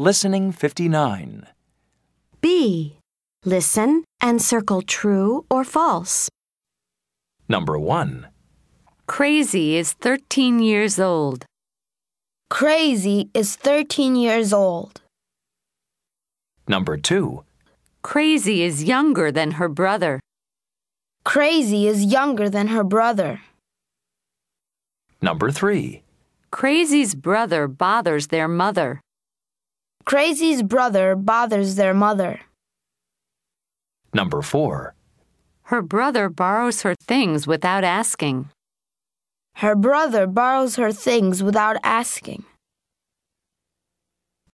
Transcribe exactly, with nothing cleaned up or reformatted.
Listening fifty-nine. B. Listen and circle true or false. Number one. Crazy is thirteen years old. Crazy is thirteen years old. Number two. Crazy is younger than her brother. Crazy is younger than her brother. Number three. Crazy's brother bothers their mother. Crazy's brother bothers their mother. Number four. Her brother borrows her things without asking. Her brother borrows her things without asking.